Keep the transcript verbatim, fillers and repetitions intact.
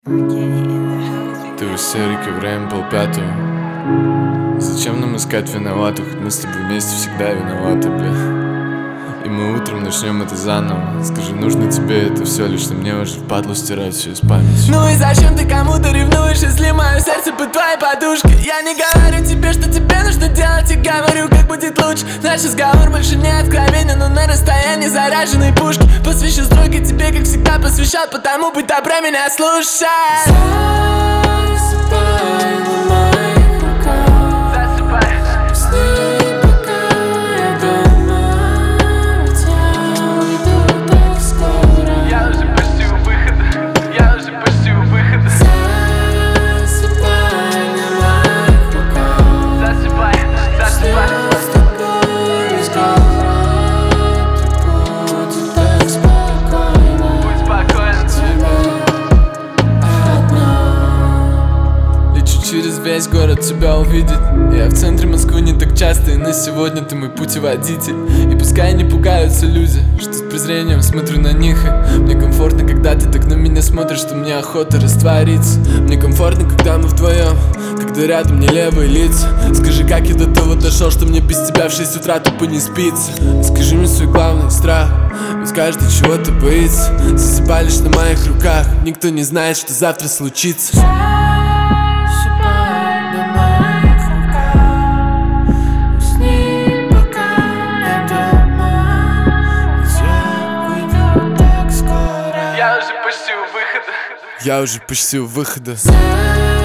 Ты в истерике, время полпятого. Зачем нам искать виноватых? Мы с тобой вместе всегда виноваты, бля. И мы утром начнем это заново. Скажи, нужно тебе это все, лично мне уже впадло стирать все из памяти. Ну и зачем ты кому-то ревнуешь, если мое сердце под твоей подушкой? Я не говорю тебе, что тебе нужно делать, и говорю, как будет лучше. Наш разговор больше не откровенен, но на расстоянии заряженной пушки. Посвящу стройкой тебе, как всегда посвящал, потому будь добра меня слушай. Засыпай на моих руках. Засыпай. Усни, пока я дома. Ведь я уйду так скоро. Я уже почти у выхода. Я уже почти у выхода. Засыпай на моих руках. Засыпай, засыпай. С тобой разговор. И будет так спокойно. Будь спокоен. Лечу через весь город тебя увидеть. Я в центре Москвы не так часто, и на сегодня ты мой путеводитель. И пускай не пугаются люди, что с презрением смотрю на них. И мне комфортно, когда ты так на меня смотришь, что мне охота раствориться. Мне комфортно, когда мы вдвоем, когда рядом нелепые лица. Скажи, как я до того дошел, что мне без тебя в шесть утра тупо не спится. Скажи мне свой главный страх, ведь каждый чего-то боится. Засыпай лишь на моих руках, никто не знает, что завтра случится. Засыпай на моих руках. Усни, пока я дома. Ведь я уйду так скоро. Я уже почти у выхода. Я уже почти у выхода. Засыпай